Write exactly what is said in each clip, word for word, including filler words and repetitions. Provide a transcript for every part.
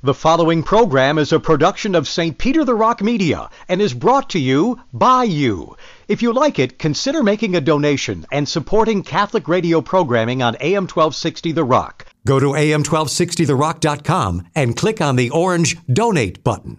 The following program is a production of Saint Peter the Rock Media and is brought to you by you. If you like it, consider making a donation and supporting Catholic radio programming on A M twelve sixty The Rock. Go to A M twelve sixty the rock dot com and click on the orange Donate button.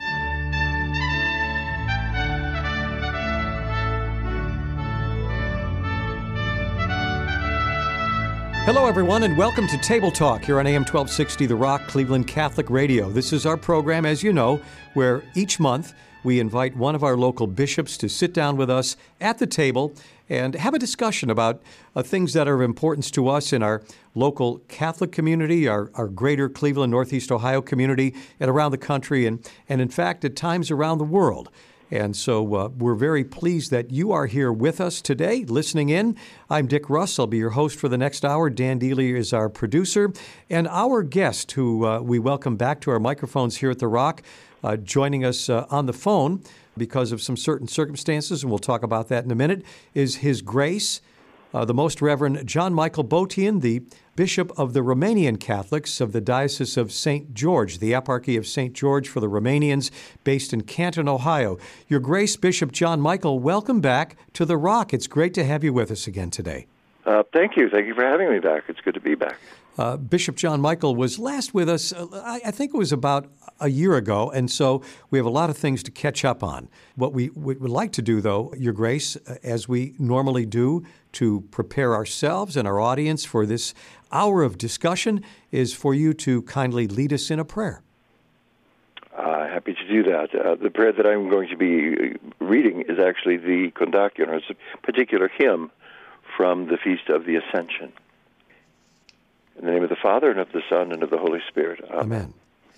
Hello, everyone, and welcome to Table Talk here on A M twelve sixty The Rock, Cleveland Catholic Radio. This is our program, as you know, where each month we invite one of our local bishops to sit down with us at the table and have a discussion about uh, things that are of importance to us in our local Catholic community, our, our greater Cleveland, Northeast Ohio community, and around the country, and, and in fact, at times around the world. And so uh, we're very pleased that you are here with us today, listening in. I'm Dick Russ. I'll be your host for the next hour. Dan Dealey is our producer. And our guest, who uh, we welcome back to our microphones here at The Rock, uh, joining us uh, on the phone because of some certain circumstances, and we'll talk about that in a minute, is His Grace, uh, the Most Reverend John Michael Botean, the Bishop of the Romanian Catholics of the Diocese of Saint George, the Eparchy of Saint George for the Romanians, based in Canton, Ohio. Your Grace, Bishop John Michael, welcome back to The Rock. It's great to have you with us again today. Uh, thank you. Thank you for having me back. It's good to be back. Uh, Bishop John Michael was last with us, uh, I, I think it was about a year ago, and so we have a lot of things to catch up on. What we would like to do, though, Your Grace, uh, as we normally do to prepare ourselves and our audience for this hour of discussion, is for you to kindly lead us in a prayer. Uh, happy to do that. Uh, the prayer that I'm going to be reading is actually the Kondakion, or it's a particular hymn from the Feast of the Ascension. In the name of the Father, and of the Son, and of the Holy Spirit. Amen. Amen.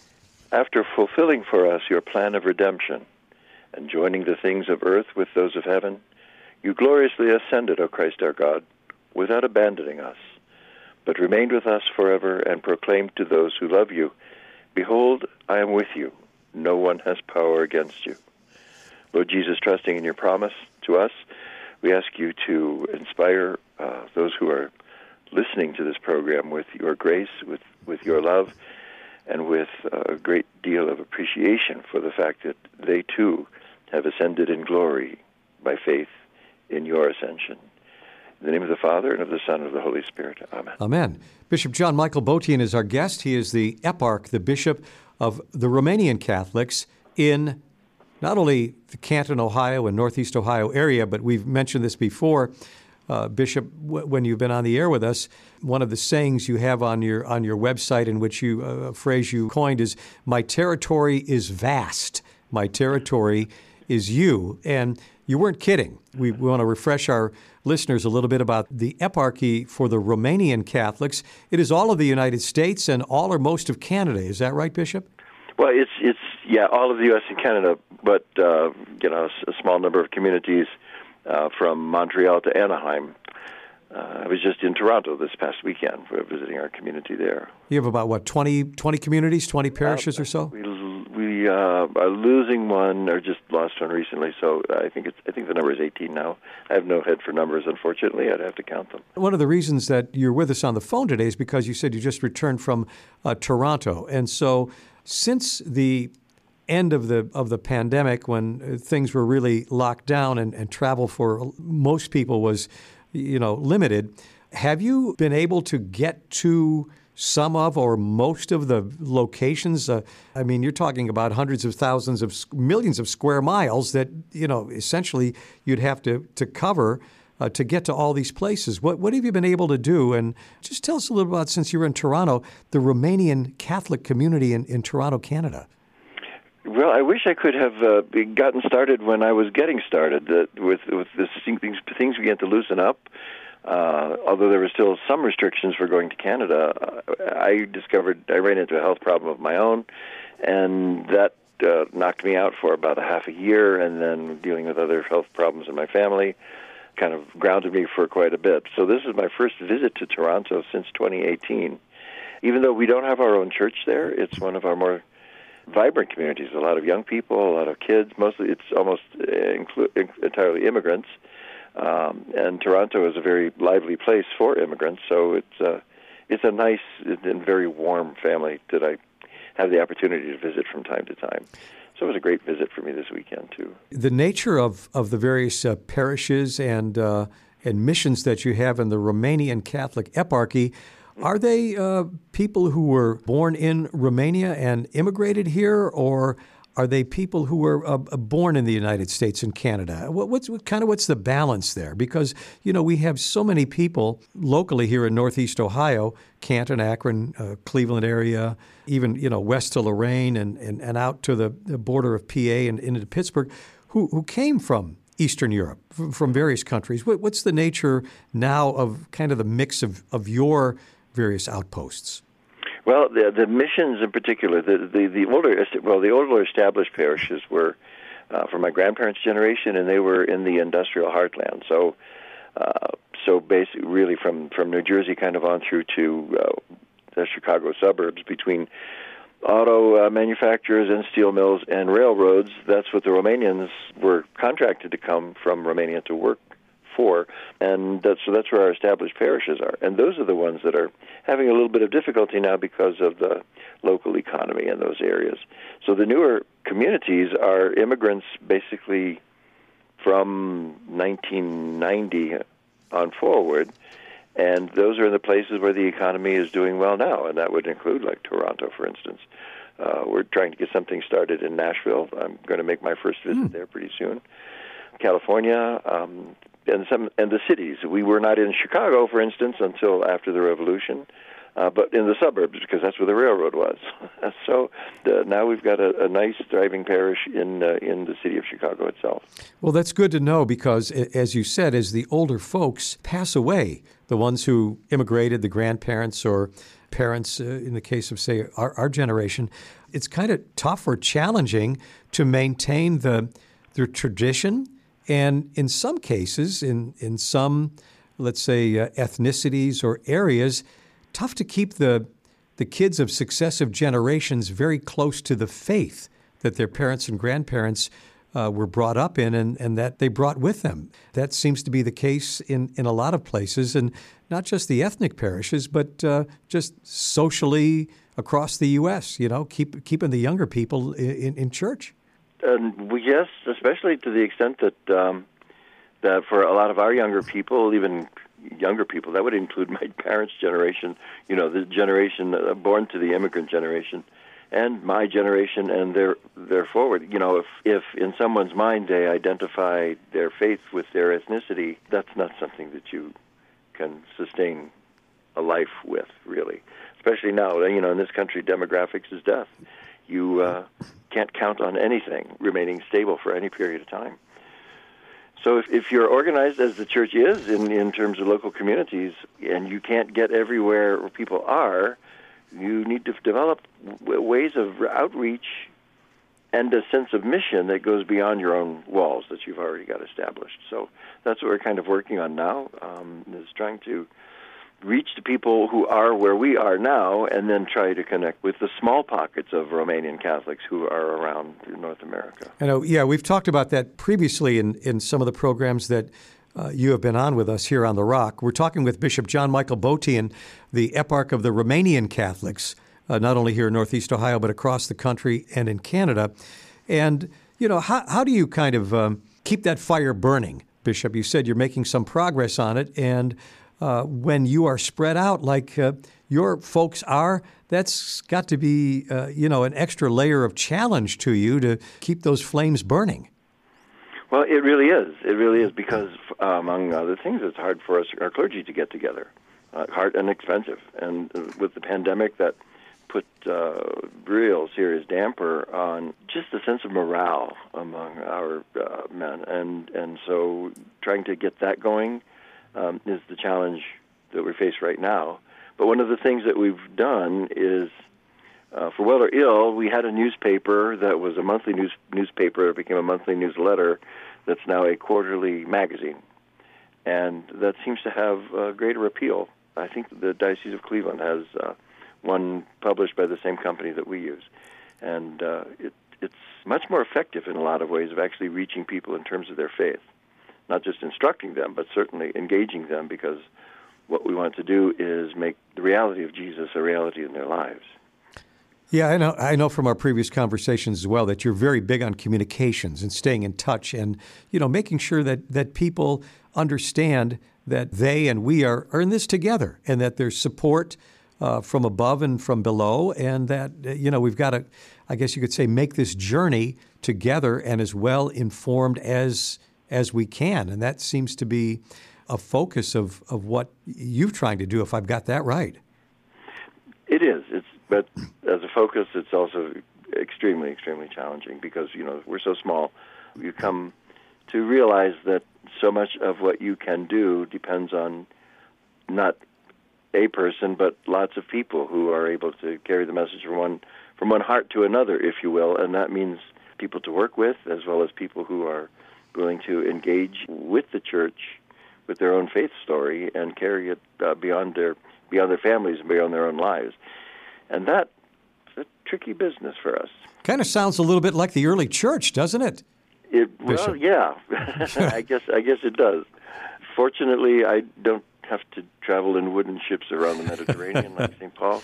After fulfilling for us your plan of redemption, and joining the things of earth with those of heaven, you gloriously ascended, O Christ our God, without abandoning us, but remained with us forever and proclaimed to those who love you, Behold, I am with you. No one has power against you. Lord Jesus, trusting in your promise to us, we ask you to inspire uh, those who are listening to this program with your grace, with, with your love, and with a great deal of appreciation for the fact that they too have ascended in glory by faith in your ascension. In the name of the Father, and of the Son, and of the Holy Spirit. Amen. Amen. Bishop John Michael Botean is our guest. He is the Eparch, the Bishop of the Romanian Catholics in not only the Canton, Ohio, and Northeast Ohio area, but we've mentioned this before, uh, Bishop, w- when you've been on the air with us, one of the sayings you have on your on your website, in which you uh, a phrase you coined, is "My territory is vast. My territory is you." And you weren't kidding. We, we want to refresh our listeners a little bit about the Eparchy for the Romanian Catholics. It is all of the United States and all or most of Canada. Is that right, Bishop? Well, it's it's yeah, all of the U S and Canada, but uh, you know, a small number of communities uh, from Montreal to Anaheim. Uh, I was just in Toronto this past weekend. We're visiting our community there. You have about what twenty, twenty communities, twenty parishes uh, or so? We we uh, are losing one, or just lost one recently. So I think it's I think the number is eighteen now. I have no head for numbers, unfortunately. I'd have to count them. One of the reasons that you're with us on the phone today is because you said you just returned from uh, Toronto, and so since the end of the of the pandemic, when things were really locked down and, and travel for most people was, you know, limited, have you been able to get to some of or most of the locations? Uh, I mean, you're talking about hundreds of thousands of millions of square miles that, you know, essentially you'd have to, to cover uh, to get to all these places. What what have you been able to do? And just tell us a little about, since you were in Toronto, the Romanian Catholic community in, in Toronto, Canada. Well, I wish I could have uh, gotten started when I was getting started. That with with this things things began to loosen up. Uh, although there were still some restrictions for going to Canada, uh, I discovered I ran into a health problem of my own, and that uh, knocked me out for about a half a year. And then dealing with other health problems in my family kind of grounded me for quite a bit. So this is my first visit to Toronto since twenty eighteen. Even though we don't have our own church there, it's one of our more vibrant communities. A lot of young people, a lot of kids. Mostly, it's almost inclu- entirely immigrants. Um, and Toronto is a very lively place for immigrants. So it's uh, it's a nice and very warm family that I have the opportunity to visit from time to time. So it was a great visit for me this weekend, too. The nature of, of the various uh, parishes and uh, and missions that you have in the Romanian Catholic Eparchy, are they uh, people who were born in Romania and immigrated here, or are they people who were uh, born in the United States and Canada? What, what's what, kind of what's the balance there? Because, you know, we have so many people locally here in Northeast Ohio, Canton, Akron, uh, Cleveland area, even, you know, west to Lorain and, and, and out to the, the border of P A and into Pittsburgh, who, who came from Eastern Europe, f- from various countries. What, what's the nature now of kind of the mix of, of your various outposts? Well, the, the missions in particular, the, the, the older well, the older established parishes were uh, from my grandparents' generation, and they were in the industrial heartland. So, uh, so basically, really from, from New Jersey kind of on through to uh, the Chicago suburbs, between auto uh, manufacturers and steel mills and railroads. That's what the Romanians were contracted to come from Romania to work for, and that's, so that's where our established parishes are. And those are the ones that are having a little bit of difficulty now because of the local economy in those areas. So the newer communities are immigrants basically from nineteen ninety on forward, and those are the places where the economy is doing well now, and that would include like Toronto, for instance. Uh, we're trying to get something started in Nashville. I'm going to make my first visit mm. there pretty soon. California, um, and some and the cities. We were not in Chicago, for instance, until after the Revolution, uh, but in the suburbs because that's where the railroad was. so uh, now we've got a, a nice, thriving parish in uh, in the city of Chicago itself. Well, that's good to know because, as you said, as the older folks pass away, the ones who immigrated, the grandparents or parents, uh, in the case of, say, our, our generation, it's kind of tough or challenging to maintain the the tradition. And in some cases, in, in some, let's say, uh, ethnicities or areas, tough to keep the the kids of successive generations very close to the faith that their parents and grandparents uh, were brought up in and, and that they brought with them. That seems to be the case in, in a lot of places, and not just the ethnic parishes, but uh, just socially across the U S, you know, keep, keeping the younger people in, in church. And we, yes, especially to the extent that um, that for a lot of our younger people, even younger people, that would include my parents' generation, you know, the generation uh, born to the immigrant generation, and my generation, and their their forward. You know, if if in someone's mind they identify their faith with their ethnicity, that's not something that you can sustain a life with, really. Especially now, you know, in this country, demographics is death. You uh, can't count on anything remaining stable for any period of time. So if, if you're organized as the church is in, in terms of local communities, and you can't get everywhere where people are, you need to develop w- ways of outreach and a sense of mission that goes beyond your own walls that you've already got established. So that's what we're kind of working on now, um, is trying to reach the people who are where we are now, and then try to connect with the small pockets of Romanian Catholics who are around North America. I know, yeah, we've talked about that previously in, in some of the programs that uh, you have been on with us here on The Rock. We're talking with Bishop John Michael Botean, the Eparch of the Romanian Catholics, uh, not only here in Northeast Ohio, but across the country and in Canada. And, you know, how, how do you kind of um, keep that fire burning, Bishop? You said you're making some progress on it, and Uh, when you are spread out like uh, your folks are, that's got to be, uh, you know, an extra layer of challenge to you to keep those flames burning. Well, it really is. It really is because, uh, among other things, it's hard for us, our clergy, to get together. Uh, hard and expensive. And uh, with the pandemic, that put uh, real serious damper on just the sense of morale among our uh, men. And, and so trying to get that going Um, is the challenge that we face right now. But one of the things that we've done is, uh, for well or ill, we had a newspaper that was a monthly news newspaper. It became a monthly newsletter that's now a quarterly magazine. And that seems to have uh, greater appeal. I think the Diocese of Cleveland has uh, one published by the same company that we use. And uh, it, it's much more effective in a lot of ways of actually reaching people in terms of their faith. Not just instructing them, but certainly engaging them, because what we want to do is make the reality of Jesus a reality in their lives. Yeah, I know. I know from our previous conversations as well that you're very big on communications and staying in touch, and you know, making sure that that people understand that they and we are, are in this together, and that there's support uh, from above and from below, and that uh, you know, we've got to, I guess you could say, make this journey together and as well informed as as we can, and that seems to be a focus of of what you're trying to do. If I've got that right. It is. It's but as a focus, it's also extremely, extremely challenging because you know we're so small. You come to realize that so much of what you can do depends on not a person, but lots of people who are able to carry the message from one from one heart to another, if you will, and that means people to work with as well as people who are willing to engage with the church, with their own faith story, and carry it uh, beyond their beyond their families and beyond their own lives. And that's a tricky business for us. Kind of sounds a little bit like the early church, doesn't it? It well, yeah. I guess I guess it does. Fortunately, I don't have to travel in wooden ships around the Mediterranean like Saint Paul.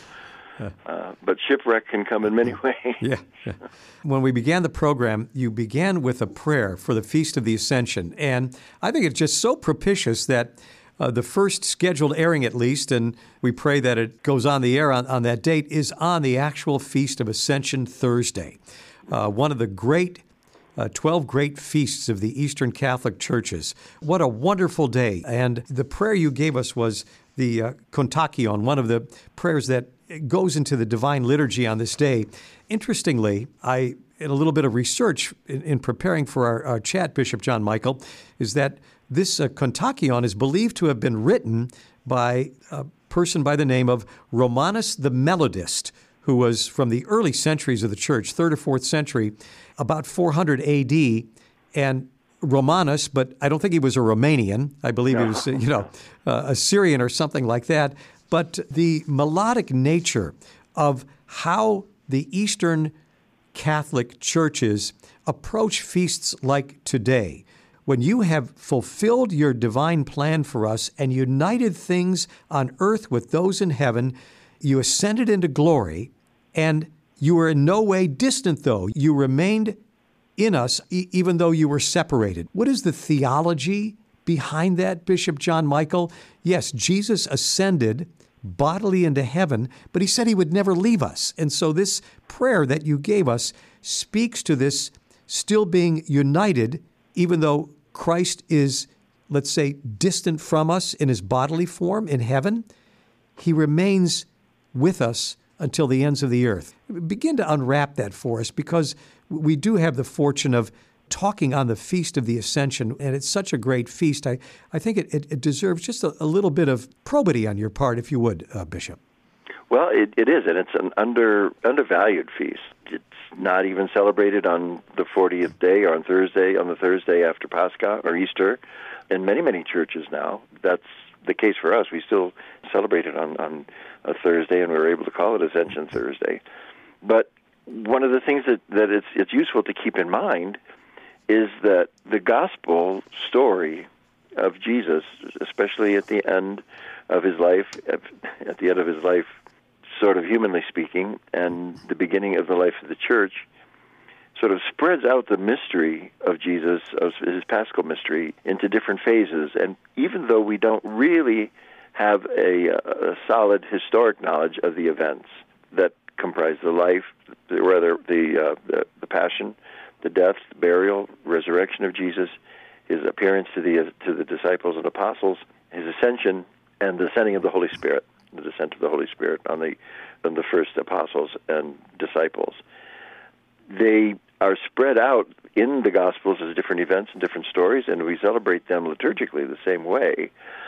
Uh, but shipwreck can come in many ways. Yeah. When we began the program, you began with a prayer for the Feast of the Ascension. And I think it's just so propitious that uh, the first scheduled airing, at least, and we pray that it goes on the air on, on that date, is on the actual Feast of Ascension Thursday. Uh, one of the great, uh, twelve great feasts of the Eastern Catholic Churches. What a wonderful day. And the prayer you gave us was the uh, Kontakion, one of the prayers that goes into the Divine Liturgy on this day. Interestingly, I did a little bit of research in, in preparing for our, our chat, Bishop John Michael, is that this uh, Kontakion is believed to have been written by a person by the name of Romanus the Melodist, who was from the early centuries of the Church, third or fourth century, about four hundred A D, and Romanus, but I don't think he was a Romanian. I believe he was, you know, uh, a Syrian or something like that. But the melodic nature of how the Eastern Catholic churches approach feasts like today, when you have fulfilled your divine plan for us and united things on earth with those in heaven, you ascended into glory, and you were in no way distant, though. You remained in us, e- even though you were separated. What is the theology behind that, Bishop John Michael? Yes, Jesus ascended bodily into heaven, but he said he would never leave us. And so this prayer that you gave us speaks to this still being united, even though Christ is, let's say, distant from us in his bodily form in heaven. He remains with us until the ends of the earth. Begin to unwrap that for us, because we do have the fortune of talking on the Feast of the Ascension, and it's such a great feast. I, I think it, it, it deserves just a, a little bit of probity on your part, if you would, uh, Bishop. Well, it, it is, and it's an under undervalued feast. It's not even celebrated on the fortieth day or on Thursday, on the Thursday after Pascha or Easter. In many, many churches now, that's the case for us. We still celebrate it on, on a Thursday, and we were able to call it Ascension Thursday. But one of the things that, that it's, it's useful to keep in mind is that the gospel story of Jesus, especially at the end of his life, at the end of his life, sort of humanly speaking, and the beginning of the life of the church, sort of spreads out the mystery of Jesus, of his paschal mystery, into different phases. And even though we don't really have a, a solid historic knowledge of the events that comprise the life, rather the, uh, the the passion, the death, the burial, resurrection of Jesus, his appearance to the to the disciples and apostles, his ascension, and the sending of the Holy Spirit, the descent of the Holy Spirit on the on the first apostles and disciples. They are spread out in the Gospels as different events and different stories, and we celebrate them liturgically the same way.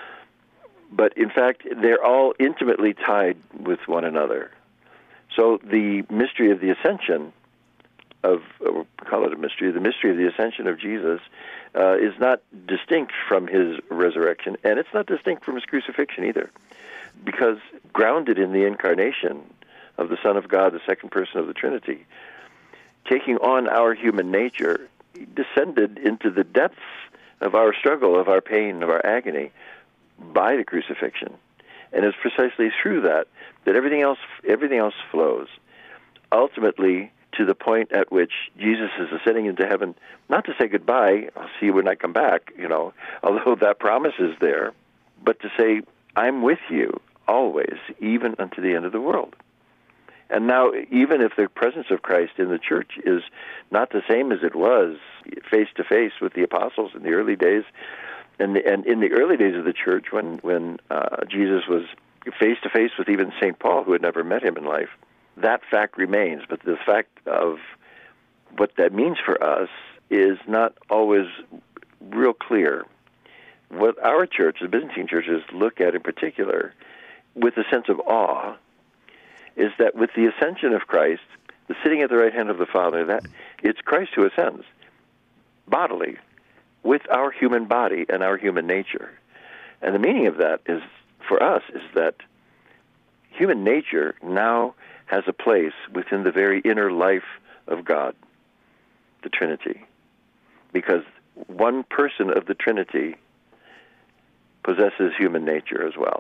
But in fact, they're all intimately tied with one another. So the mystery of the ascension of, we'll call it a mystery, the mystery of the ascension of Jesus uh, is not distinct from his resurrection, and it's not distinct from his crucifixion either, because grounded in the incarnation of the Son of God, the second person of the Trinity, taking on our human nature, he descended into the depths of our struggle, of our pain, of our agony, by the crucifixion. And it's precisely through that that everything else everything else flows. ultimately to the point at which Jesus is ascending into heaven, not to say goodbye, I'll see you when I come back, you know, although that promise is there, but to say, I'm with you always, even unto the end of the world. And now, even if the presence of Christ in the church is not the same as it was face-to-face with the apostles in the early days, and, and in the early days of the church when, when uh, Jesus was face-to-face with even Saint Paul, who had never met him in life, that fact remains. But the fact of what that means for us is not always real clear. What our church, the Byzantine churches, look at in particular with a sense of awe is that with the ascension of Christ, the sitting at the right hand of the Father, that it's Christ who ascends bodily with our human body and our human nature. And the meaning of that is, for us, is that human nature now has a place within the very inner life of God, the Trinity, because one person of the Trinity possesses human nature as well.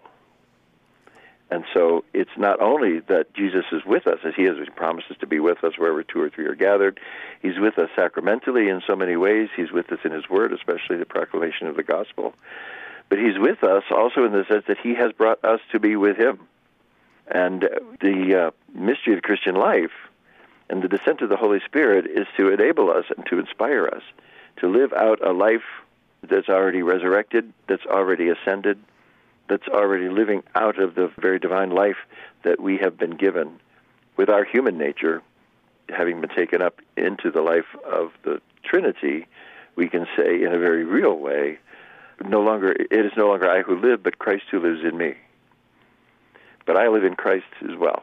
And so it's not only that Jesus is with us, as he has promises to be with us wherever two or three are gathered. He's with us sacramentally in so many ways. He's with us in his word, especially the proclamation of the gospel. But he's with us also in the sense that he has brought us to be with him. And the uh, mystery of the Christian life and the descent of the Holy Spirit is to enable us and to inspire us to live out a life that's already resurrected, that's already ascended, that's already living out of the very divine life that we have been given, with our human nature having been taken up into the life of the Trinity. We can say in a very real way, no longer it is no longer I who live, but Christ who lives in me. But I live in Christ as well.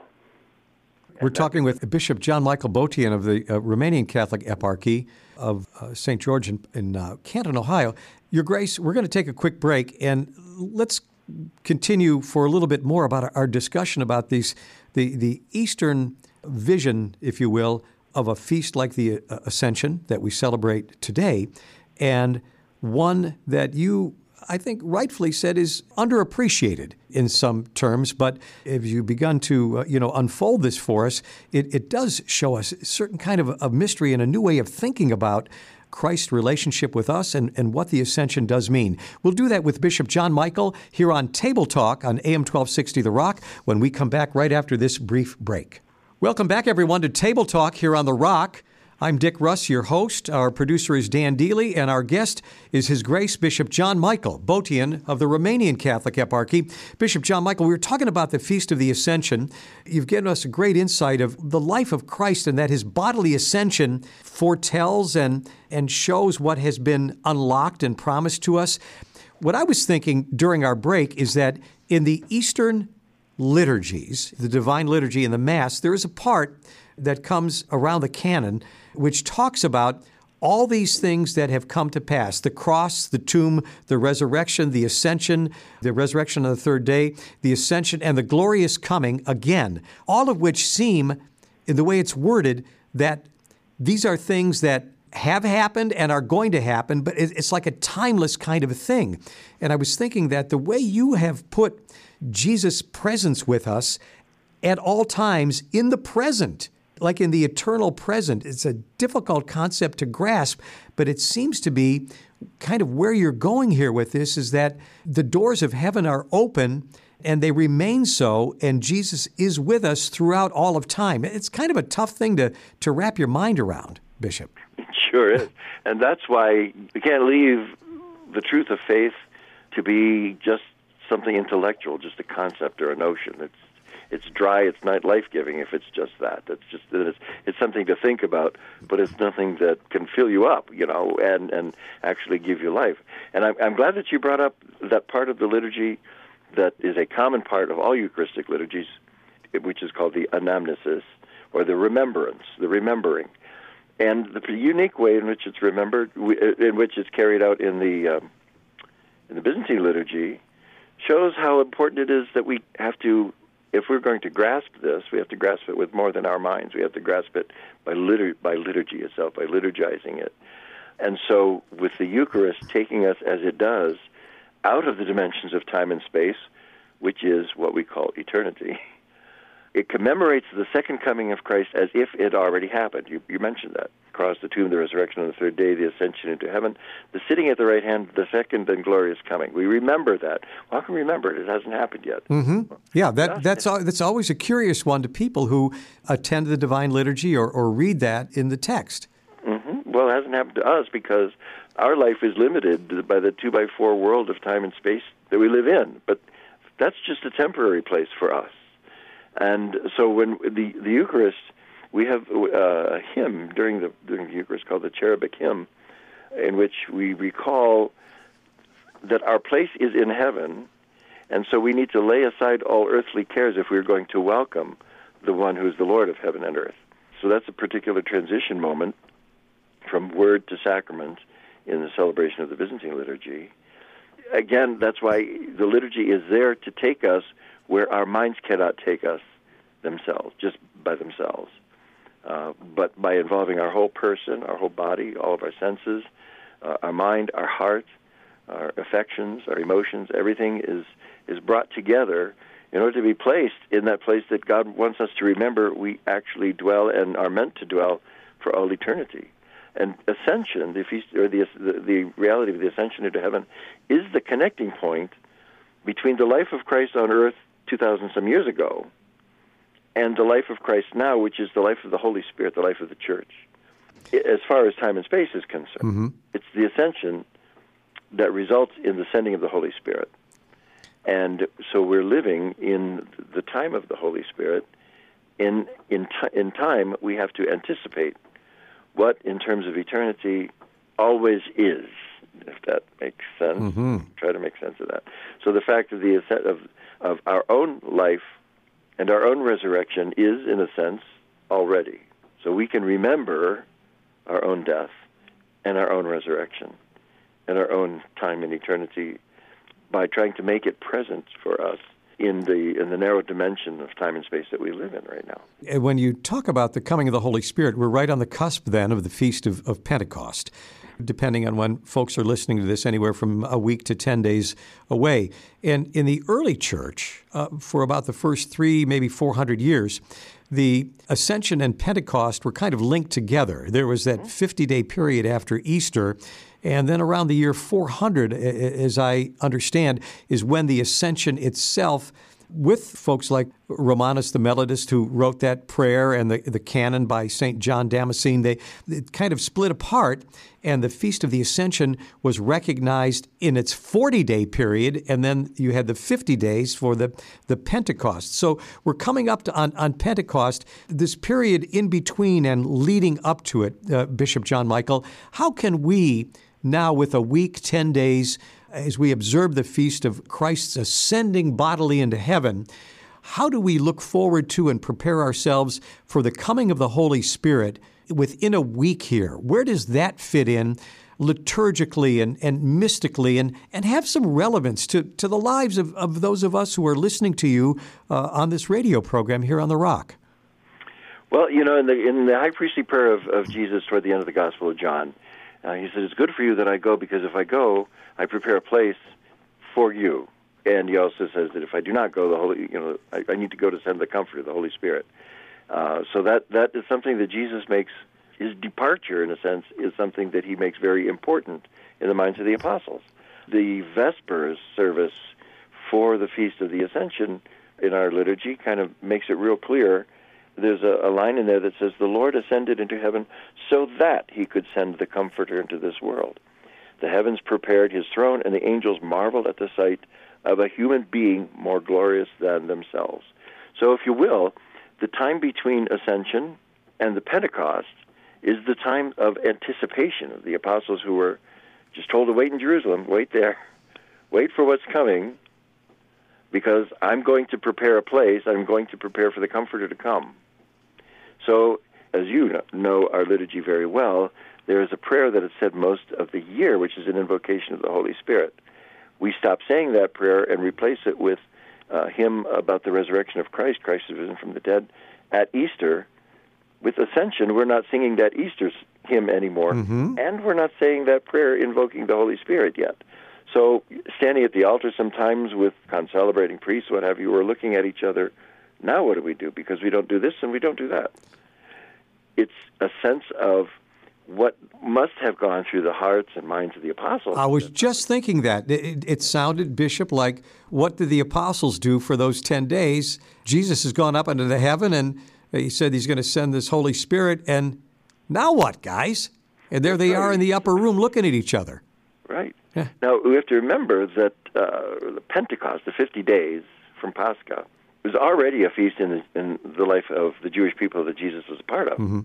We're talking with Bishop John Michael Botean of the uh, Romanian Catholic Eparchy of uh, Saint George in, in uh, Canton, Ohio. Your Grace, we're going to take a quick break, and let's continue for a little bit more about our, our discussion about these the, the Eastern vision, if you will, of a feast like the uh, Ascension that we celebrate today, and one that you, I think, rightfully said is underappreciated in some terms. But if you've begun to, uh, you know, unfold this for us, it, it does show us a certain kind of a mystery and a new way of thinking about Christ's relationship with us and, and what the Ascension does mean. We'll do that with Bishop John Michael here on Table Talk on A M twelve sixty The Rock when we come back right after this brief break. Welcome back, everyone, to Table Talk here on The Rock. I'm Dick Russ, your host. Our producer is Dan Deely, and our guest is His Grace Bishop John Michael Botean of the Romanian Catholic Eparchy. Bishop John Michael, we were talking about the Feast of the Ascension. You've given us a great insight of the life of Christ and that his bodily ascension foretells and, and shows what has been unlocked and promised to us. What I was thinking during our break is that in the Eastern liturgies, the Divine Liturgy and the Mass, there is a part that comes around the canon which talks about all these things that have come to pass, the cross, the tomb, the resurrection, the ascension, the resurrection on the third day, the ascension, and the glorious coming again, all of which seem, in the way it's worded, that these are things that have happened and are going to happen, but it's like a timeless kind of a thing. And I was thinking that the way you have put Jesus' presence with us at all times in the present, like in the eternal present, it's a difficult concept to grasp, but it seems to be kind of where you're going here with this, is that the doors of heaven are open and they remain so, and Jesus is with us throughout all of time. It's kind of a tough thing to, to wrap your mind around, Bishop. It sure is. And that's why we can't leave the truth of faith to be just something intellectual, just a concept or a notion. It's It's dry, it's not life-giving if it's just that. It's just it's, it's something to think about, but it's nothing that can fill you up, you know, and, and actually give you life. And I'm, I'm glad that you brought up that part of the liturgy that is a common part of all Eucharistic liturgies, which is called the anamnesis, or the remembrance, the remembering. And the unique way in which it's remembered, in which it's carried out in the um, in the Byzantine liturgy, shows how important it is that we have to, if we're going to grasp this, we have to grasp it with more than our minds. We have to grasp it by litur- by liturgy itself, by liturgizing it. And so with the Eucharist taking us, as it does, out of the dimensions of time and space, which is what we call eternity, It commemorates the second coming of Christ as if it already happened. You, you mentioned that. Cross the tomb, the resurrection on the third day, the ascension into heaven, the sitting at the right hand, the second and glorious coming. We remember that. Well, how can we remember it? It hasn't happened yet. Mm-hmm. Yeah, that, that's that's always a curious one to people who attend the Divine Liturgy or, or read that in the text. Mm-hmm. Well, it hasn't happened to us because our life is limited by the two by four world of time and space that we live in. But that's just a temporary place for us. And so when the, the Eucharist, we have uh, a hymn during the during the Eucharist called the Cherubic Hymn, in which we recall that our place is in heaven, and so we need to lay aside all earthly cares if we're going to welcome the one who is the Lord of heaven and earth. So that's a particular transition moment from word to sacrament in the celebration of the Byzantine liturgy. Again, that's why the liturgy is there to take us where our minds cannot take us themselves, just by themselves. Uh, but by involving our whole person, our whole body, all of our senses, uh, our mind, our heart, our affections, our emotions, everything is, is brought together in order to be placed in that place that God wants us to remember we actually dwell and are meant to dwell for all eternity. And ascension, the feast, or the, the the reality of the ascension into heaven, is the connecting point between the life of Christ on earth two thousand some years ago and the life of Christ now, which is the life of the Holy Spirit, the life of the Church. As far as time and space is concerned, mm-hmm. It's the ascension that results in the sending of the Holy Spirit. And so we're living in the time of the Holy Spirit. In in t- in time, we have to anticipate what, in terms of eternity, always is, if that makes sense. Mm-hmm. Try to make sense of that. So the fact of the of of our own life and our own resurrection is, in a sense, already. So we can remember our own death and our own resurrection and our own time in eternity by trying to make it present for us in the in the narrow dimension of time and space that we live in right now. When you talk about the coming of the Holy Spirit, we're right on the cusp then of the Feast of, of Pentecost, depending on when folks are listening to this, anywhere from a week to ten days away. And in the early church, uh, for about the first three, maybe four hundred years, the Ascension and Pentecost were kind of linked together. There was that fifty-day period after Easter, and then around the year four hundred, as I understand, is when the Ascension itself, with folks like Romanus the Melodist, who wrote that prayer, and the, the canon by Saint John Damascene, they it kind of split apart, and the Feast of the Ascension was recognized in its forty-day period, and then you had the fifty days for the, the Pentecost. So we're coming up to, on, on Pentecost, this period in between and leading up to it, uh, Bishop John Michael. How can we now, with a week, ten days, as we observe the feast of Christ's ascending bodily into heaven, how do we look forward to and prepare ourselves for the coming of the Holy Spirit within a week here? Where does that fit in liturgically and, and mystically and, and have some relevance to, to the lives of, of those of us who are listening to you uh, on this radio program here on The Rock? Well, you know, in the, in the high priestly prayer of, of Jesus toward the end of the Gospel of John, Uh, he said, it's good for you that I go, because if I go, I prepare a place for you. And he also says that if I do not go, the Holy, you know, I, I need to go to send the Comforter, the Holy Spirit. Uh, so that that is something that Jesus makes, his departure, in a sense, is something that he makes very important in the minds of the apostles. The Vespers service for the Feast of the Ascension in our liturgy kind of makes it real clear. There's a, a line in there that says, the Lord ascended into heaven so that he could send the Comforter into this world. The heavens prepared his throne, and the angels marveled at the sight of a human being more glorious than themselves. So if you will, the time between Ascension and the Pentecost is the time of anticipation of the apostles who were just told to wait in Jerusalem, wait there, wait for what's coming, because I'm going to prepare a place, I'm going to prepare for the Comforter to come. So, as you know our liturgy very well, there is a prayer that is said most of the year, which is an invocation of the Holy Spirit. We stop saying that prayer and replace it with uh, hymn about the resurrection of Christ, Christ is risen from the dead, at Easter. With Ascension, we're not singing that Easter hymn anymore, mm-hmm. and we're not saying that prayer invoking the Holy Spirit yet. So standing at the altar sometimes with concelebrating priests, what have you, we're looking at each other Now what do we do? Because we don't do this and we don't do that. It's a sense of what must have gone through the hearts and minds of the apostles. I was just thinking that. It, it sounded, Bishop, like, what did the apostles do for those ten days? Jesus has gone up into the heaven, and he said he's going to send this Holy Spirit, and now what, guys? And there they are in the upper room looking at each other. Right. Yeah. Now, we have to remember that uh, the Pentecost, the fifty days from Pascha, was already a feast in the, in the life of the Jewish people that Jesus was a part of. Mm-hmm.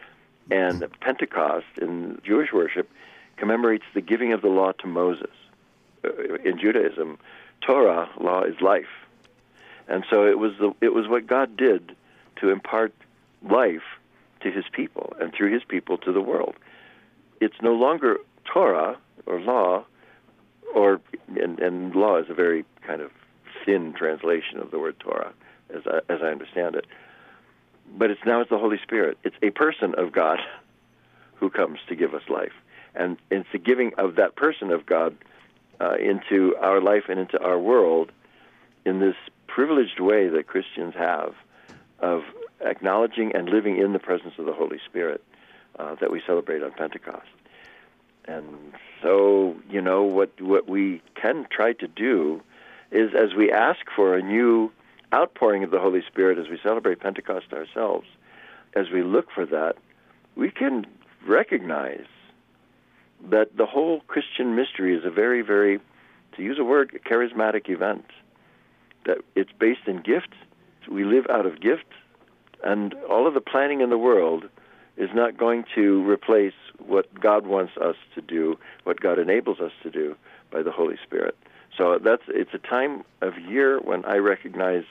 And Pentecost in Jewish worship commemorates the giving of the law to Moses. Uh, in Judaism, Torah, law, is life. And so it was the, it was what God did to impart life to his people, and through his people to the world. It's no longer Torah or law, or and, and law is a very kind of thin translation of the word Torah, as I, as I understand it. But it's now it's the Holy Spirit. It's a person of God who comes to give us life. And it's the giving of that person of God uh, into our life and into our world in this privileged way that Christians have of acknowledging and living in the presence of the Holy Spirit uh, that we celebrate on Pentecost. And so, you know, what what we can try to do is, as we ask for a new outpouring of the Holy Spirit as we celebrate Pentecost ourselves, as we look for that, we can recognize that the whole Christian mystery is a very, very, to use a word, charismatic event, that it's based in gift. We live out of gift, and all of the planning in the world is not going to replace what God wants us to do, what God enables us to do by the Holy Spirit. So that's it's a time of year when I recognize,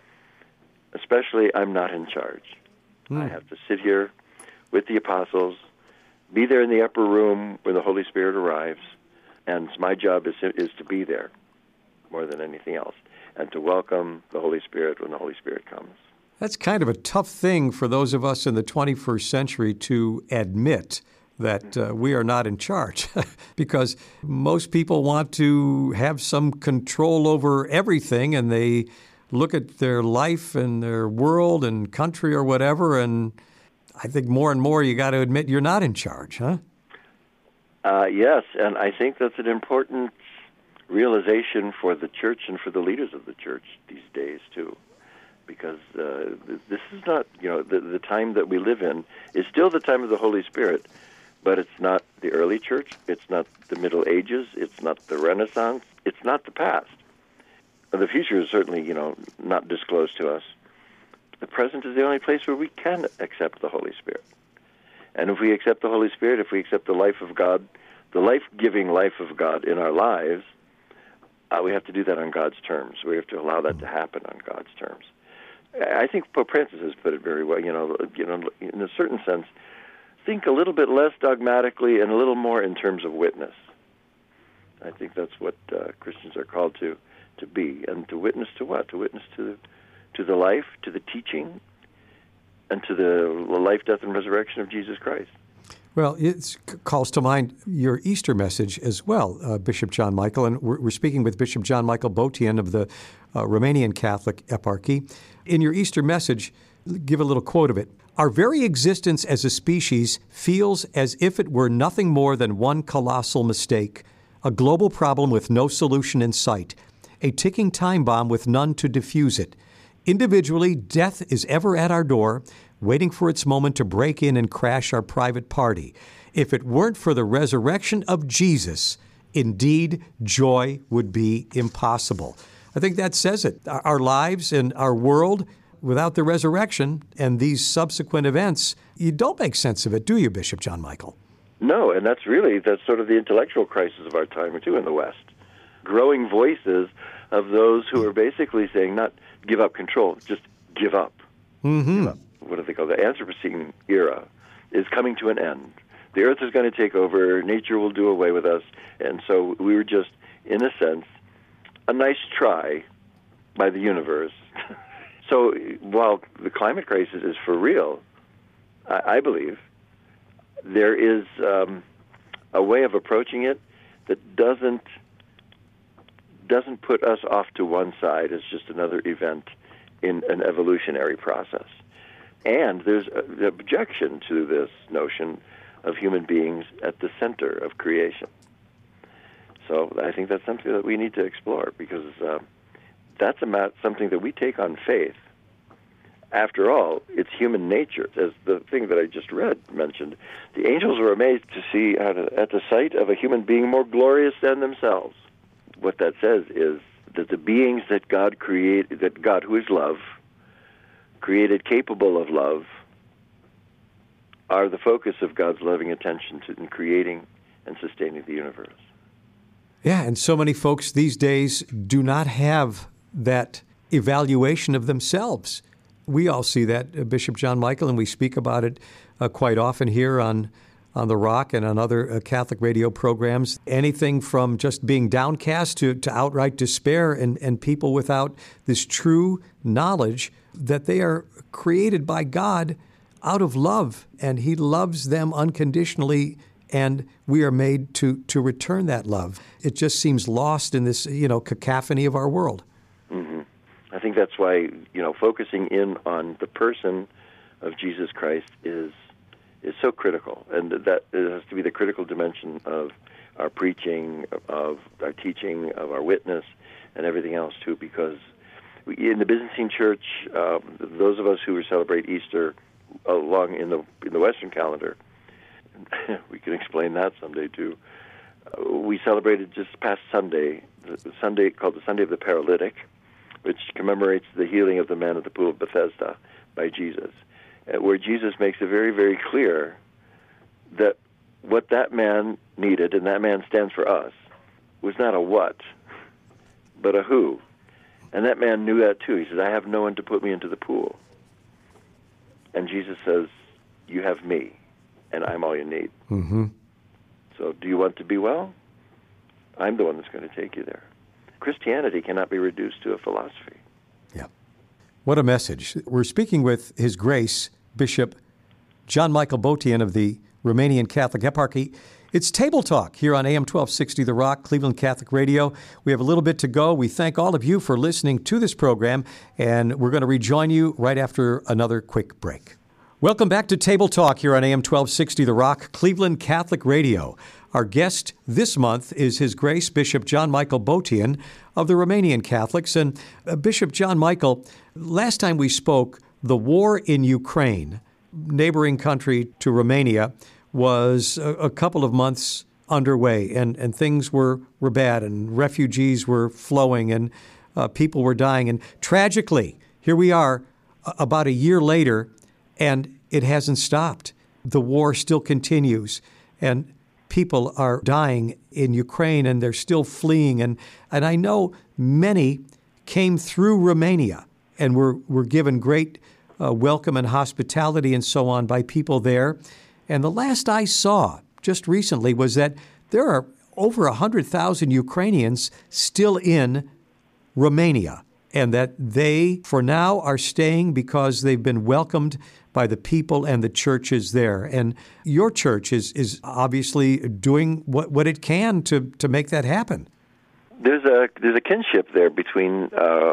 especially, I'm not in charge. Mm. I have to sit here with the apostles, be there in the upper room when the Holy Spirit arrives, and my job is is to be there more than anything else, and to welcome the Holy Spirit when the Holy Spirit comes. That's kind of a tough thing for those of us in the twenty-first century to admit, that uh, we are not in charge, because most people want to have some control over everything, and they look at their life and their world and country or whatever, and I think more and more you got to admit you're not in charge, huh? Uh, yes, and I think that's an important realization for the church and for the leaders of the church these days, too. Because uh, this is not, you know, the, the time that we live in is still the time of the Holy Spirit, but it's not the early church, it's not the Middle Ages, it's not the Renaissance, it's not the past. The future is certainly, you know, not disclosed to us. The present is the only place where we can accept the Holy Spirit. And if we accept the Holy Spirit, if we accept the life of God, the life-giving life of God in our lives, uh, we have to do that on God's terms. We have to allow that to happen on God's terms. I think Pope Francis has put it very well. You know, you know, in a certain sense, think a little bit less dogmatically and a little more in terms of witness. I think that's what uh, Christians are called to to be, and to witness to what? To witness to the, to the life, to the teaching, and to the life, death, and resurrection of Jesus Christ. Well, it calls to mind your Easter message as well, uh, Bishop John Michael, and we're, we're speaking with Bishop John Michael Botian of the uh, Romanian Catholic Eparchy. In your Easter message, give a little quote of it. Our very existence as a species feels as if it were nothing more than one colossal mistake, a global problem with no solution in sight, a ticking time bomb with none to defuse it. Individually, death is ever at our door, waiting for its moment to break in and crash our private party. If it weren't for the resurrection of Jesus, indeed, joy would be impossible. I think that says it. Our lives and our world, without the resurrection and these subsequent events, you don't make sense of it, do you, Bishop John Michael? No, and that's really, that's sort of the intellectual crisis of our time, too, in the West. Growing voices of those who are basically saying, not give up control, just give up. Mm-hmm. Give up. What do they call the Anthropocene era is coming to an end. The earth is going to take over, nature will do away with us, and so we were just, in a sense, a nice try by the universe. So while the climate crisis is for real, I, I believe, there is um, a way of approaching it that doesn't doesn't put us off to one side as just another event in an evolutionary process. And there's an objection to this notion of human beings at the center of creation. So I think that's something that we need to explore, because uh, that's about something that we take on faith. After all, it's human nature. As the thing that I just read mentioned, the angels were amazed to see at, a, at the sight of a human being more glorious than themselves. What that says is that the beings that God created, that God, who is love, created capable of love, are the focus of God's loving attention to in creating and sustaining the universe. Yeah, and so many folks these days do not have that evaluation of themselves. We all see that, uh, Bishop John Michael, and we speak about it uh, quite often here on on The Rock and on other uh, Catholic radio programs. Anything from just being downcast to, to outright despair, and, and people without this true knowledge that they are created by God out of love, and He loves them unconditionally, and we are made to, to return that love. It just seems lost in this, you know, cacophony of our world. Mm-hmm. I think that's why, you know, focusing in on the person of Jesus Christ is is so critical, and that it has to be the critical dimension of our preaching, of our teaching, of our witness, and everything else too. Because we, in the Byzantine Church, um, those of us who celebrate Easter along in the in the Western calendar, we can explain that someday too. Uh, we celebrated just past Sunday, the, the Sunday called the Sunday of the Paralytic, which commemorates the healing of the man at the pool of Bethesda by Jesus, uh, where Jesus makes it very, very clear that what that man needed, and that man stands for us, was not a what, but a who. And that man knew that too. He says, I have no one to put me into the pool. And Jesus says, you have me, and I'm all you need. Mm-hmm. So do you want to be well? I'm the one that's going to take you there. Christianity cannot be reduced to a philosophy. Yeah. What a message. We're speaking with His Grace, Bishop John Michael Botean of the Romanian Catholic Eparchy. It's Table Talk here on A M twelve sixty The Rock, Cleveland Catholic Radio. We have a little bit to go. We thank all of you for listening to this program, and we're going to rejoin you right after another quick break. Welcome back to Table Talk here on A M twelve sixty The Rock, Cleveland Catholic Radio. Our guest this month is His Grace Bishop John Michael Botean of the Romanian Catholics. And uh, Bishop John Michael, last time we spoke, the war in Ukraine, neighboring country to Romania, was a, a couple of months underway, and, and things were, were bad, and refugees were flowing, and uh, people were dying. And tragically, here we are uh, about a year later, and it hasn't stopped. The war still continues, and people are dying in Ukraine, and they're still fleeing. And, and I know many came through Romania and were, were given great uh, welcome and hospitality and so on by people there. And the last I saw just recently was that there are over one hundred thousand Ukrainians still in Romania, and that they, for now, are staying because they've been welcomed by the people and the churches there. And your church is, is obviously doing what, what it can to, to make that happen. There's a there's a kinship there between uh,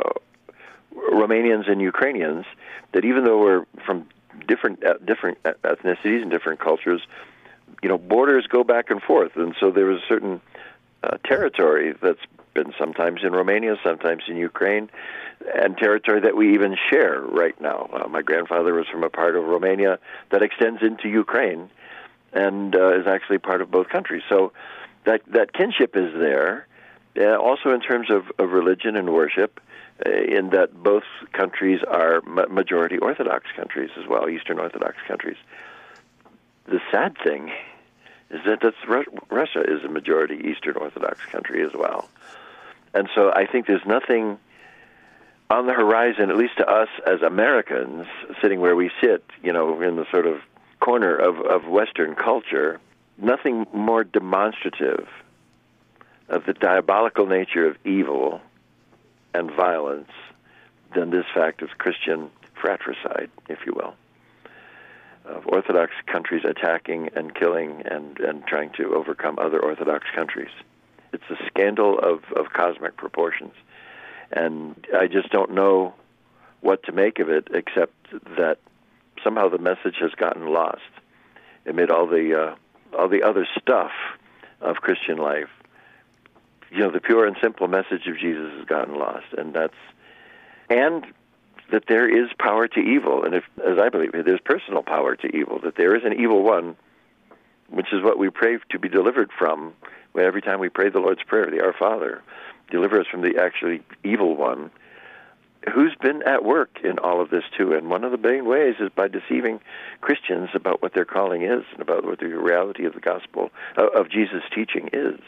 Romanians and Ukrainians, that even though we're from different uh, different ethnicities and different cultures, you know, borders go back and forth. And so there is a certain uh, territory that's been sometimes in Romania, sometimes in Ukraine, and territory that we even share right now. Uh, my grandfather was from a part of Romania that extends into Ukraine and uh, is actually part of both countries. So that that kinship is there, uh, also in terms of, of religion and worship, uh, in that both countries are ma- majority Orthodox countries as well, Eastern Orthodox countries. The sad thing is that that's, Russia is a majority Eastern Orthodox country as well. And so I think there's nothing on the horizon, at least to us as Americans, sitting where we sit, you know, in the sort of corner of, of Western culture, nothing more demonstrative of the diabolical nature of evil and violence than this fact of Christian fratricide, if you will, of Orthodox countries attacking and killing and, and trying to overcome other Orthodox countries. It's a scandal of, of cosmic proportions. And I just don't know what to make of it, except that somehow the message has gotten lost amid all the uh, all the other stuff of Christian life. You know, the pure and simple message of Jesus has gotten lost, and that's and that there is power to evil, and if, as I believe, there's personal power to evil. That there is an evil one, which is what we pray to be delivered from. Every time we pray the Lord's Prayer, the Our Father, deliver us from the actually evil one, who's been at work in all of this too. And one of the main ways is by deceiving Christians about what their calling is and about what the reality of the gospel, uh, of Jesus' teaching is.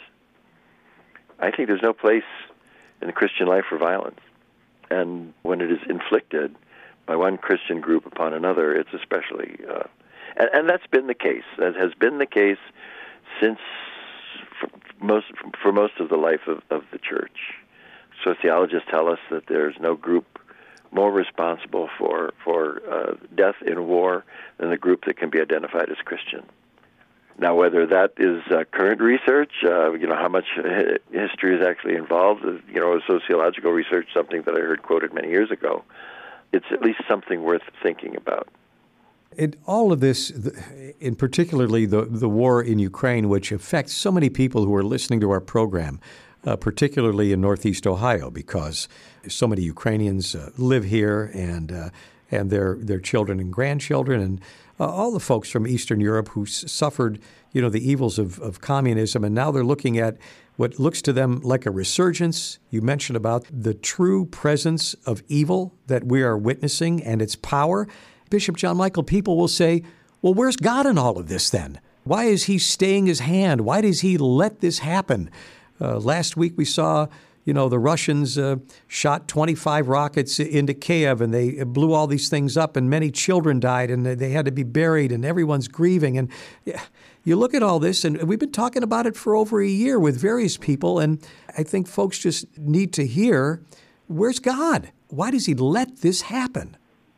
I think there's no place in the Christian life for violence. And when it is inflicted by one Christian group upon another, it's especially... Uh, and, and that's been the case. That has been the case since... For most, for most of the life of, of the church. Sociologists tell us that there's no group more responsible for, for uh, death in war than the group that can be identified as Christian. Now, whether that is uh, current research, uh, you know, how much history is actually involved, you know, sociological research, something that I heard quoted many years ago, it's at least something worth thinking about. In all of this, in particularly the, the war in Ukraine, which affects so many people who are listening to our program, uh, particularly in Northeast Ohio, because so many Ukrainians uh, live here and uh, and their their children and grandchildren, and uh, all the folks from Eastern Europe who s- suffered, you know, the evils of, of communism, and now they're looking at what looks to them like a resurgence. You mentioned about the true presence of evil that we are witnessing and its power. Bishop John Michael, people will say, well, where's God in all of this then? Why is he staying his hand? Why does he let this happen? Uh, last week we saw, you know, the Russians uh, shot twenty-five rockets into Kiev, and they blew all these things up, and many children died, and they had to be buried, and everyone's grieving. And you look at all this, and we've been talking about it for over a year with various people, and I think folks just need to hear, where's God? Why does he let this happen?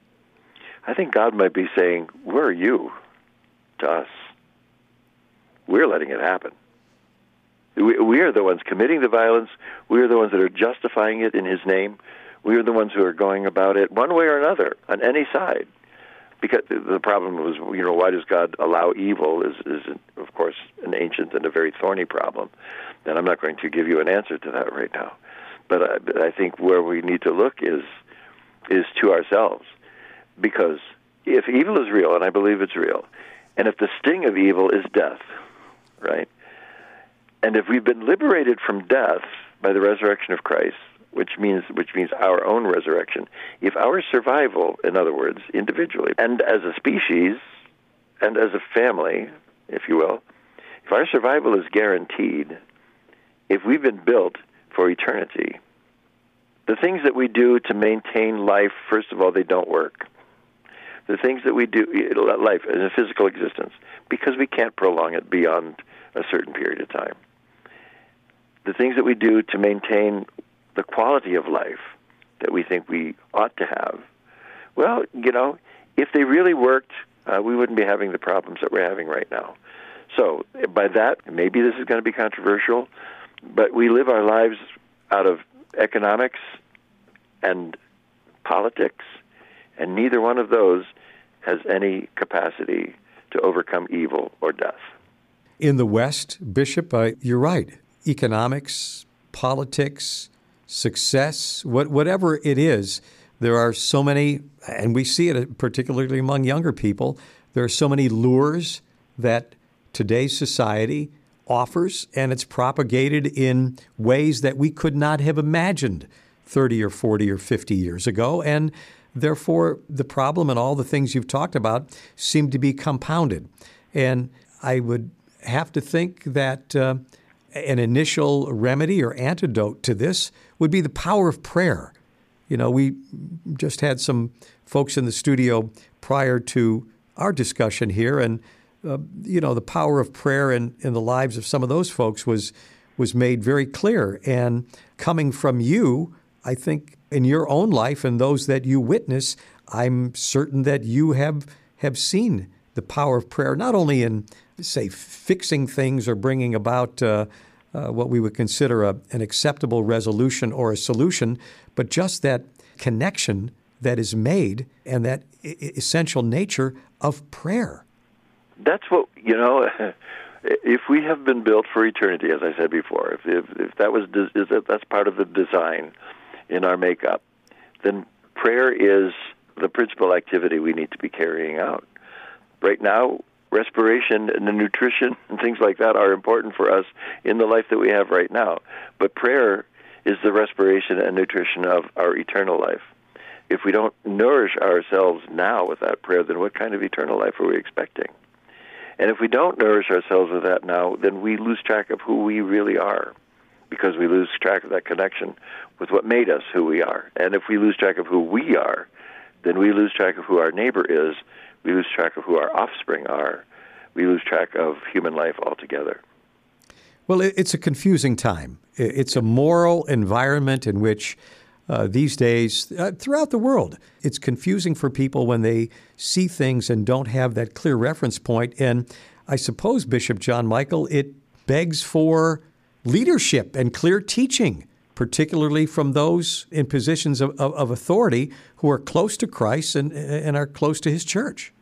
I think God might be saying, where are you to us? We're letting it happen. We, we are the ones committing the violence. We are the ones that are justifying it in his name. We are the ones who are going about it one way or another, on any side. Because the problem was, you know, why does God allow evil is, is of course, an ancient and a very thorny problem. And I'm not going to give you an answer to that right now. But I, but I think where we need to look is is to ourselves. Because if evil is real, and I believe it's real, and if the sting of evil is death, right? And if we've been liberated from death by the resurrection of Christ, which means which means our own resurrection, if our survival, in other words, individually, and as a species, and as a family, if you will, if our survival is guaranteed, if we've been built for eternity, the things that we do to maintain life, first of all, they don't work. The things that we do, life in a physical existence, because we can't prolong it beyond a certain period of time. The things that we do to maintain the quality of life that we think we ought to have, well, you know, if they really worked, uh, we wouldn't be having the problems that we're having right now. So by that, maybe this is going to be controversial, but we live our lives out of economics and politics, and neither one of those has any capacity to overcome evil or death. In the West, Bishop, uh, you're right. Economics, politics, success, what, whatever it is, there are so many, and we see it particularly among younger people, there are so many lures that today's society offers, and it's propagated in ways that we could not have imagined thirty or forty or fifty years ago. And therefore, the problem and all the things you've talked about seem to be compounded. And I would have to think that uh, an initial remedy or antidote to this would be the power of prayer. You know, we just had some folks in the studio prior to our discussion here, and, uh, you know, the power of prayer in, in the lives of some of those folks was was made very clear. And coming from you, I think in your own life and those that you witness, I'm certain that you have have seen the power of prayer, not only in, say, fixing things or bringing about uh, uh, what we would consider a, an acceptable resolution or a solution, but just that connection that is made and that essential nature of prayer. That's what, you know, if we have been built for eternity, as I said before, if if, if that was if that's part of the design in our makeup, then prayer is the principal activity we need to be carrying out. Right now, respiration and the nutrition and things like that are important for us in the life that we have right now. But prayer is the respiration and nutrition of our eternal life. If we don't nourish ourselves now with that prayer, then what kind of eternal life are we expecting? And if we don't nourish ourselves with that now, then we lose track of who we really are, because we lose track of that connection with what made us who we are. And if we lose track of who we are, then we lose track of who our neighbor is, we lose track of who our offspring are, we lose track of human life altogether. Well, it's a confusing time. It's a moral environment in which uh, these days, uh, throughout the world, it's confusing for people when they see things and don't have that clear reference point. And I suppose, Bishop John Michael, it begs for leadership and clear teaching, particularly from those in positions of, of, of authority who are close to Christ and, and are close to his church.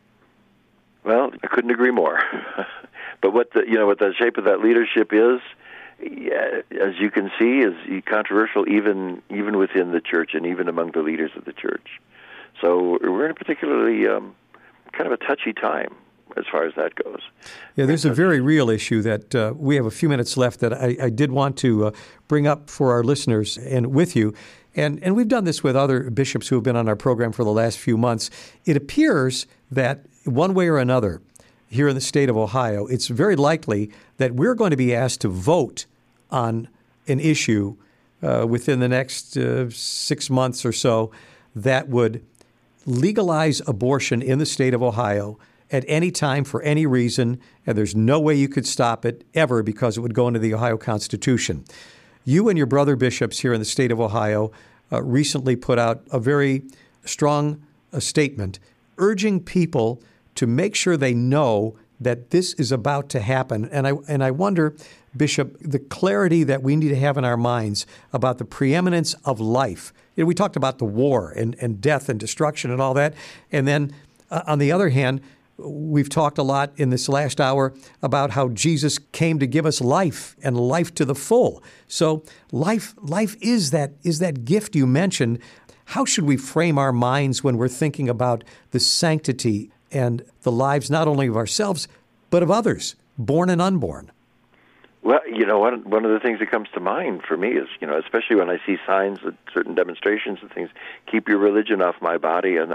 Well, I couldn't agree more. But what the you know what the shape of that leadership is, yeah, as you can see, is controversial even even within the church and even among the leaders of the church. So we're in a particularly um, kind of a touchy time as far as that goes. Yeah, there's a very real issue that uh, we have a few minutes left that I, I did want to uh, bring up for our listeners and with you. And and we've done this with other bishops who have been on our program for the last few months. It appears that one way or another, here in the state of Ohio, it's very likely that we're going to be asked to vote on an issue uh, within the next uh, six months or so that would legalize abortion in the state of Ohio at any time for any reason, and there's no way you could stop it ever because it would go into the Ohio Constitution. You and your brother bishops here in the state of Ohio uh, recently put out a very strong uh, statement urging people to make sure they know that this is about to happen. And I and I wonder, Bishop, the clarity that we need to have in our minds about the preeminence of life. You know, we talked about the war and, and death and destruction and all that. And then uh, on the other hand, we've talked a lot in this last hour about how Jesus came to give us life and life to the full. So life life is that is that gift you mentioned. How should we frame our minds when we're thinking about the sanctity and the lives not only of ourselves, but of others, born and unborn? Well, you know, one one of the things that comes to mind for me is, you know, especially when I see signs at certain demonstrations and things, keep your religion off my body, and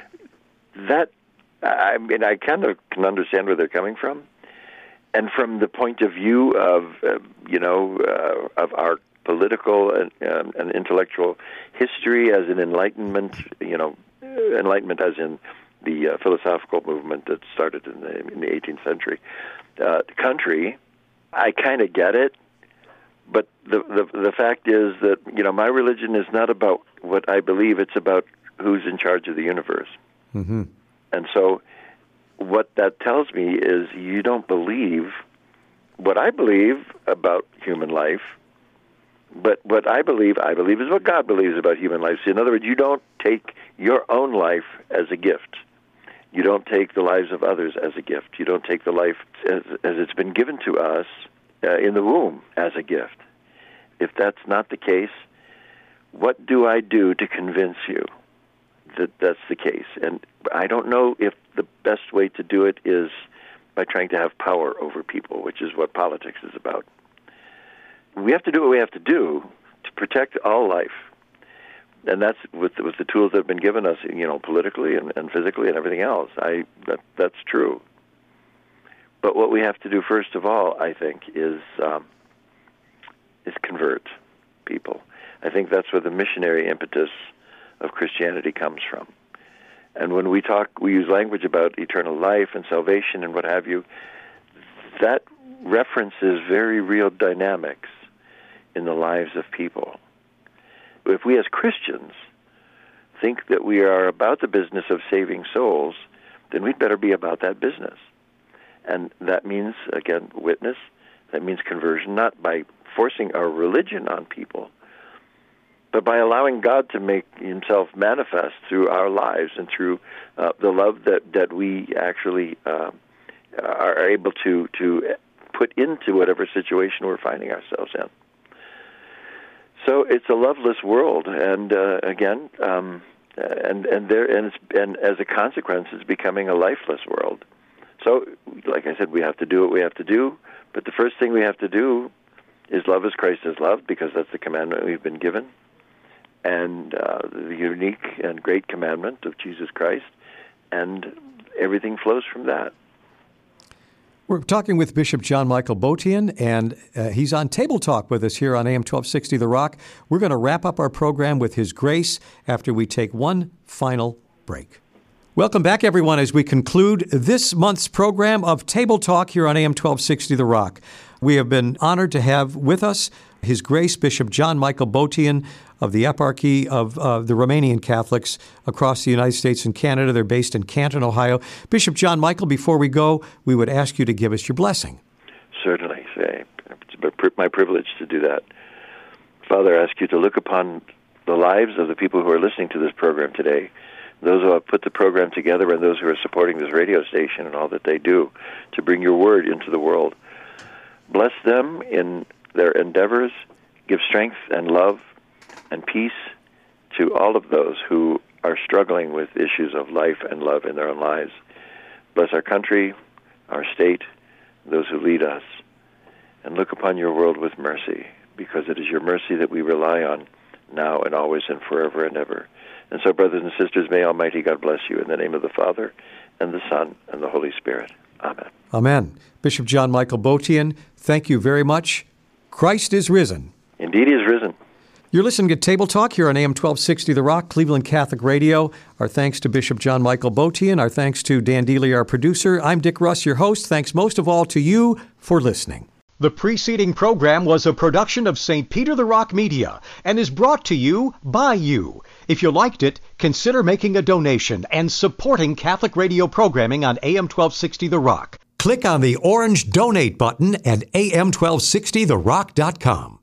that, I mean, I kind of can understand where they're coming from, and from the point of view of, uh, you know, uh, of our political and, um, and intellectual history as an enlightenment, you know, enlightenment as in the uh, philosophical movement that started in the, in the eighteenth century uh, country, I kind of get it. But the, the the fact is that, you know, my religion is not about what I believe; it's about who's in charge of the universe. Mm-hmm. And so, what that tells me is you don't believe what I believe about human life. But what I believe, I believe is what God believes about human life. So in other words, you don't take your own life as a gift. You don't take the lives of others as a gift. You don't take the life as, as it's been given to us uh, in the womb as a gift. If that's not the case, what do I do to convince you that that's the case? And I don't know if the best way to do it is by trying to have power over people, which is what politics is about. We have to do what we have to do to protect all life. And that's with with the tools that have been given us, you know, politically and, and physically and everything else. I that that's true. But what we have to do first of all, I think, is um, is convert people. I think that's where the missionary impetus of Christianity comes from. And when we talk, we use language about eternal life and salvation and what have you. That references very real dynamics in the lives of people. If we as Christians think that we are about the business of saving souls, then we'd better be about that business. And that means, again, witness. That means conversion, not by forcing our religion on people, but by allowing God to make himself manifest through our lives and through uh, the love that, that we actually uh, are able to, to put into whatever situation we're finding ourselves in. So it's a loveless world, and uh, again, um, and and there and, it's, and as a consequence, it's becoming a lifeless world. So, like I said, we have to do what we have to do, but the first thing we have to do is love as Christ is loved, because that's the commandment we've been given, and uh, the unique and great commandment of Jesus Christ, and everything flows from that. We're talking with Bishop John Michael Botein, and uh, he's on Table Talk with us here on A M twelve sixty The Rock. We're going to wrap up our program with his grace after we take one final break. Welcome back, everyone, as we conclude this month's program of Table Talk here on A M twelve sixty The Rock. We have been honored to have with us His Grace Bishop John Michael Botein of the Eparchy of uh, the Romanian Catholics across the United States and Canada. They're based in Canton, Ohio. Bishop John Michael, before we go, we would ask you to give us your blessing. Certainly. It's my privilege to do that. Father, I ask you to look upon the lives of the people who are listening to this program today, those who have put the program together and those who are supporting this radio station and all that they do to bring your word into the world. Bless them in their endeavors. Give strength and love and peace to all of those who are struggling with issues of life and love in their own lives. Bless our country, our state, those who lead us, and look upon your world with mercy, because it is your mercy that we rely on now and always and forever and ever. And so, brothers and sisters, may Almighty God bless you in the name of the Father, and the Son, and the Holy Spirit. Amen. Amen. Bishop John Michael Botein, thank you very much. Christ is risen. Indeed, he is risen. You're listening to Table Talk here on A M twelve sixty The Rock, Cleveland Catholic Radio. Our thanks to Bishop John Michael Botein. Our thanks to Dan Dealey, our producer. I'm Dick Russ, your host. Thanks most of all to you for listening. The preceding program was a production of Saint Peter the Rock Media and is brought to you by you. If you liked it, consider making a donation and supporting Catholic radio programming on A M twelve sixty The Rock. Click on the orange Donate button at A M twelve sixty the rock dot com.